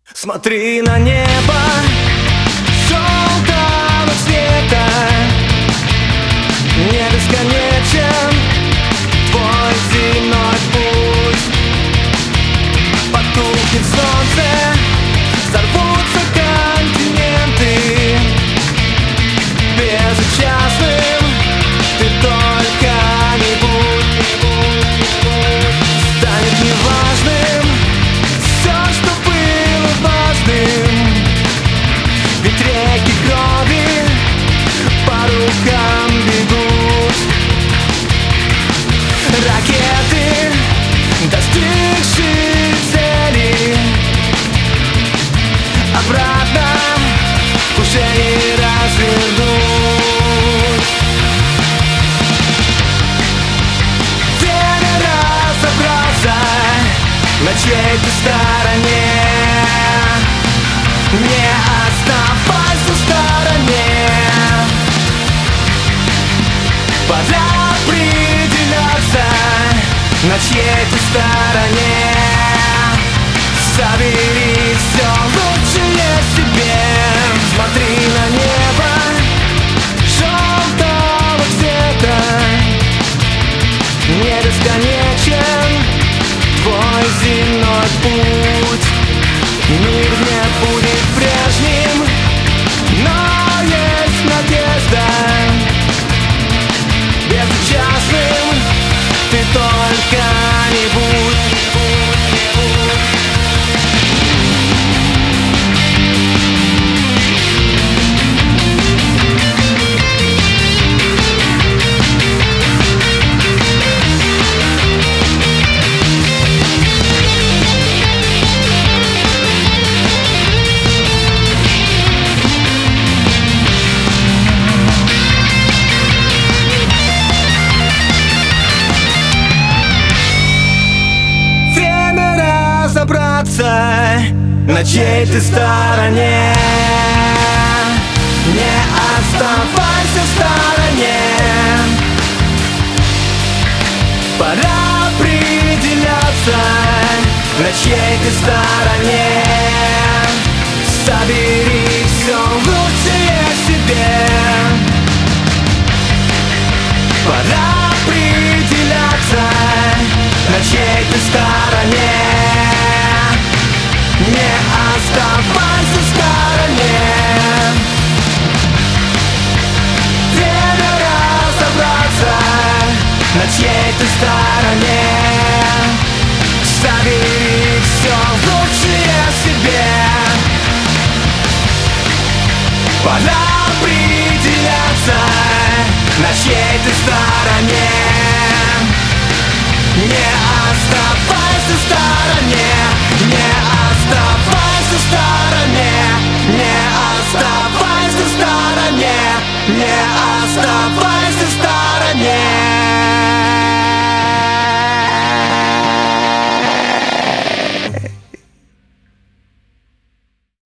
Смотри на небо желтого цвета, не бесконечен твой земной путь. Потухнет солнце, сорвутся континенты. Безучастным ты только не будь. Станет неважным все, что было важным. Ведь реки крови по рукам бегут. Ракеты, достигшие цели, обратно уже не развернуть. Время разобраться, на чьей ты стороне. Не оставайся в стороне. Пора определяться, на чьей ты стороне. Собери все лучшее в себе. Смотри на небо желтого цвета, не бесконечен твой земной путь. Мир не будет прежним, но есть надежда. Безучастным ты только не будь. На чьей ты стороне. Не оставайся в стороне. Пора определяться, на чьей ты стороне. Собери все лучшее в себе. Пора определяться, на чьей ты стороне. Не оставайся в стороне. Время разобраться, на чьей ты стороне. Собери все лучшее в себе. Пора определяться, на чьей ты стороне. Не оставайся в стороне. Не оставайся в стороне. Не оставайся в стороне. Не оставайся в стороне.